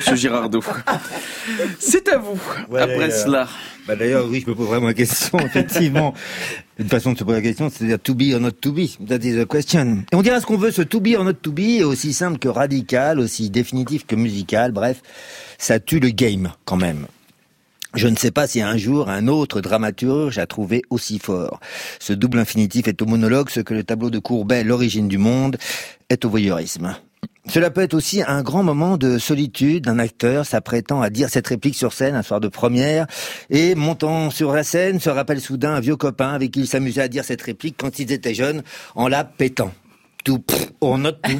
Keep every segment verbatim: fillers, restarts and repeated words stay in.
Monsieur Girardot. C'est à vous, ouais, après cela. Bah d'ailleurs, oui, je me pose vraiment la question, effectivement. Une façon de se poser la question, c'est-à-dire to be or not to be. That is the question. Et on dira ce qu'on veut, ce to be or not to be est aussi simple que radical, aussi définitif que musical. Bref, ça tue le game, quand même. Je ne sais pas si un jour un autre dramaturge a trouvé aussi fort. Ce double infinitif est au monologue ce que le tableau de Courbet, L'origine du monde, est au voyeurisme. Cela peut être aussi un grand moment de solitude d'un acteur s'apprêtant à dire cette réplique sur scène un soir de première et montant sur la scène se rappelle soudain un vieux copain avec qui il s'amusait à dire cette réplique quand ils étaient jeunes en la pétant. Tout, on note tout.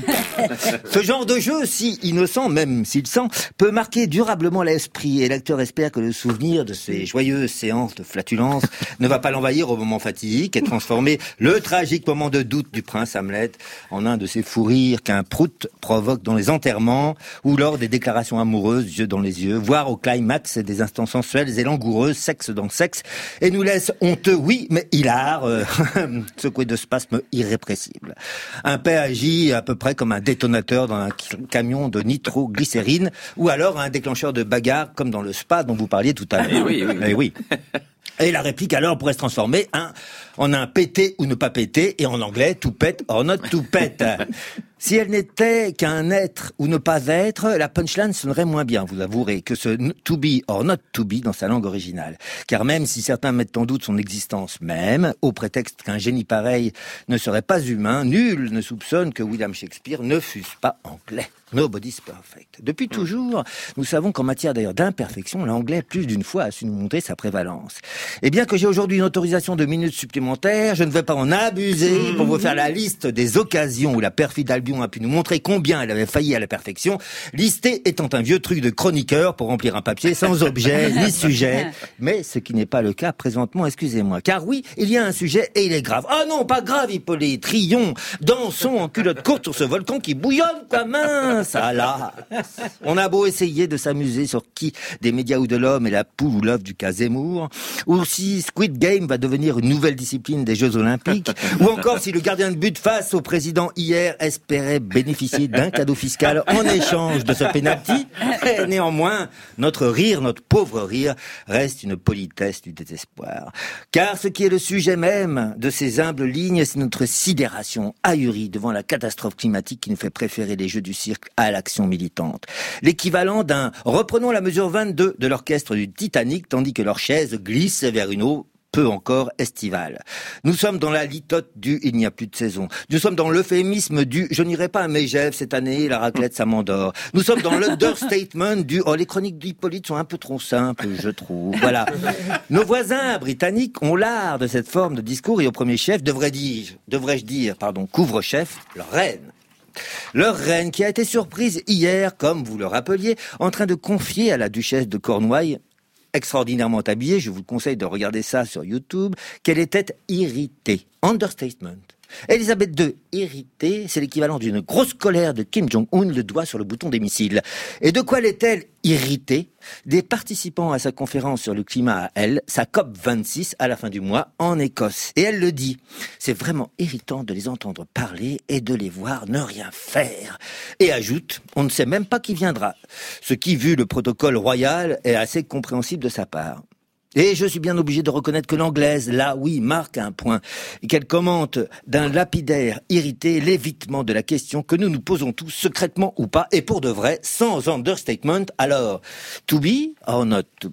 Ce genre de jeu, si innocent, même s'il sent, peut marquer durablement l'esprit et l'acteur espère que le souvenir de ces joyeuses séances de flatulence ne va pas l'envahir au moment fatidique et transformer le tragique moment de doute du prince Hamlet en un de ces fous rires qu'un prout provoque dans les enterrements ou lors des déclarations amoureuses, yeux dans les yeux, voire au climax des instants sensuels et langoureux, sexe dans sexe, et nous laisse honteux, oui, mais hilar, euh, secoué de spasmes irrépressibles. Un père agit à peu près comme un détonateur dans un camion de nitroglycérine ou alors un déclencheur de bagarre comme dans le spa dont vous parliez tout à l'heure. Eh oui, oui, oui. Eh oui. Et la réplique alors pourrait se transformer hein, en un péter ou ne pas péter et en anglais to pet or not to pet. Si elle n'était qu'un être ou ne pas être, la punchline sonnerait moins bien, vous avouerez, que ce to be or not to be dans sa langue originale. Car même si certains mettent en doute son existence même, au prétexte qu'un génie pareil ne serait pas humain, nul ne soupçonne que William Shakespeare ne fût pas anglais. Nobody's perfect. Depuis toujours, nous savons qu'en matière d'ailleurs d'imperfection, l'anglais plus d'une fois a su nous montrer sa prévalence. Et bien que j'ai aujourd'hui une autorisation de minutes supplémentaires, je ne vais pas en abuser pour vous faire la liste des occasions où la perfide Albion a pu nous montrer combien elle avait failli à la perfection, listée étant un vieux truc de chroniqueur pour remplir un papier sans objet ni sujet. Mais ce qui n'est pas le cas présentement, excusez-moi. Car oui, il y a un sujet et il est grave. Ah non, pas grave, Hippolyte, rions, dansons en culotte courte sur ce volcan qui bouillonne ta main. Ça là, on a beau essayer de s'amuser sur qui des médias ou de l'homme est la poule ou l'œuf du cas Zemmour, ou si Squid Game va devenir une nouvelle discipline des Jeux Olympiques, ou encore si le gardien de but face au président hier espérait bénéficier d'un cadeau fiscal en échange de ce pénalty. Et néanmoins, notre rire, notre pauvre rire, reste une politesse du désespoir. Car ce qui est le sujet même de ces humbles lignes, c'est notre sidération ahurie devant la catastrophe climatique qui nous fait préférer les jeux du cirque à l'action militante. L'équivalent d'un « reprenons la mesure vingt-deux » de l'orchestre du Titanic, tandis que leur chaise glisse vers une eau peu encore estivale. Nous sommes dans la litote du « il n'y a plus de saison ». Nous sommes dans l'euphémisme du « je n'irai pas à Megève cette année, la raclette ça m'endort ». Nous sommes dans l'understatement du « oh les chroniques d'Hippolyte sont un peu trop simples, je trouve ». Voilà. Nos voisins britanniques ont l'art de cette forme de discours et au premier chef, devrais-je dire, devrais-je dire, pardon, couvre-chef, leur reine. Leur reine qui a été surprise hier, comme vous le rappeliez, en train de confier à la duchesse de Cornouailles, extraordinairement habillée, je vous conseille de regarder ça sur YouTube, qu'elle était irritée. Understatement. Elisabeth deux, irritée, c'est l'équivalent d'une grosse colère de Kim Jong-un, le doigt sur le bouton des missiles. Et de quoi l'est-elle irritée? Des participants à sa conférence sur le climat à elle, sa C O P vingt-six à la fin du mois en Écosse. Et elle le dit, c'est vraiment irritant de les entendre parler et de les voir ne rien faire. Et ajoute, on ne sait même pas qui viendra. Ce qui, vu le protocole royal, est assez compréhensible de sa part. Et je suis bien obligé de reconnaître que l'anglaise, là, oui, marque un point, et qu'elle commente d'un lapidaire irrité l'évitement de la question que nous nous posons tous, secrètement ou pas, et pour de vrai, sans understatement. Alors, to be or not to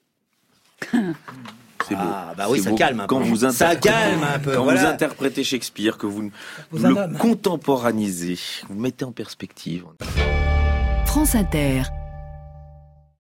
be? C'est beau. Ah, bah oui, c'est ça beau. calme un quand peu. Vous ça calme un peu. Quand voilà. vous interprétez Shakespeare, que vous, vous le contemporanisez, vous mettez en perspective. France Inter.